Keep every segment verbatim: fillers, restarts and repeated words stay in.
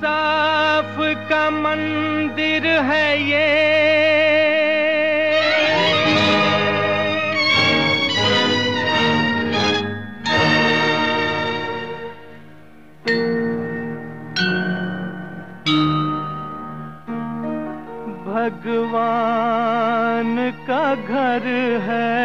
इंसाफ का मंदिर है ये, भगवान का घर है।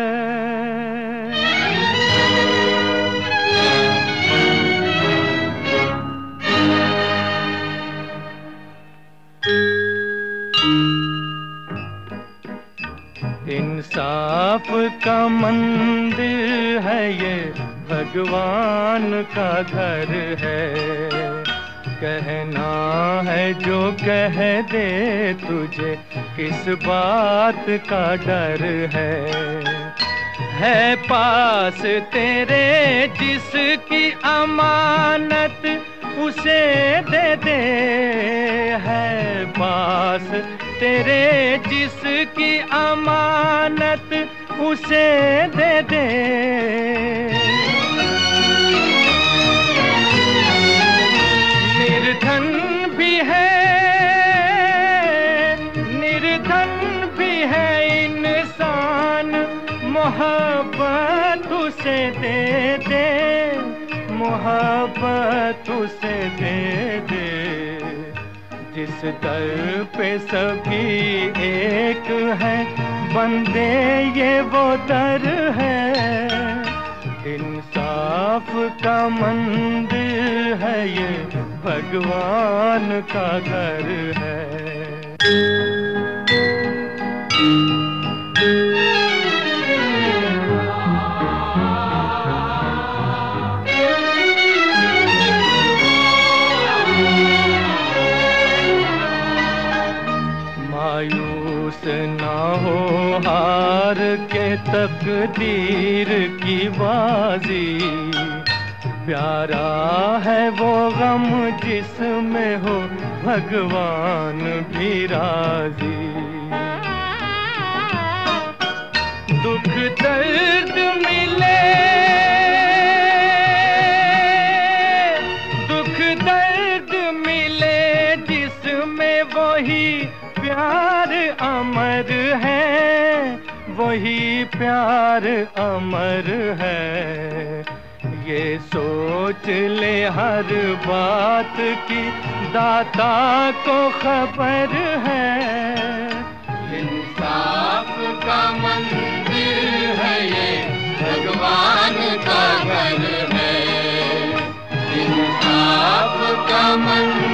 इंसाफ का मंदिर है ये, भगवान का घर है। कहना है जो कह दे तुझे, किस बात का डर है। है पास तेरे जिसकी अमानत, उसे दे दे। है पास तेरे जिसकी अमानत, उसे दे दे। निर्धन भी है, निर्धन भी है इंसान, मोहब्बत उसे दे दे, मोहब्बत उसे दे दे। जिस दर पे सभी एक है, बंदे ये वो दर है। इंसाफ का मंदिर है ये, भगवान का घर है। मायूस ना हो हार के तकदीर की बाजी, प्यारा है वो गम जिसमें हो भगवान भी राजी। दुख दर्द मिले, दुख दर्द मिले जिसमें वही प्यार अमर है, वही प्यार अमर है। ये सोच ले हर बात की, दाता को खबर है। इंसाफ का मंदिर है ये, भगवान का घर है। इंसाफ का मंदिर